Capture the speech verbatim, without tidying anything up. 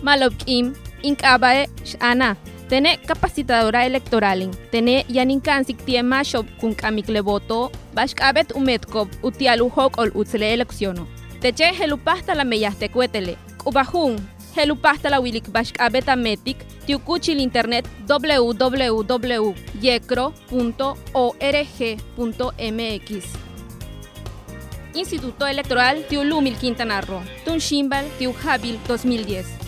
Malopkim, Inkabae, Shana. Tene capacitadora electoral. Tene yaninkansik tiema shop kun kamikle voto. Bashkabet umetkop utialuhok ol utsele elecciono. Teche helupasta la meyaste cuetele. Ubahun. Helupasta la wilik bashkabet ametik. Tiukuchil internet w w w punto yecro punto org punto m x. Instituto Electoral Tiulumil Quintana Roo. Tunshimbal Tiujabil dos mil diez.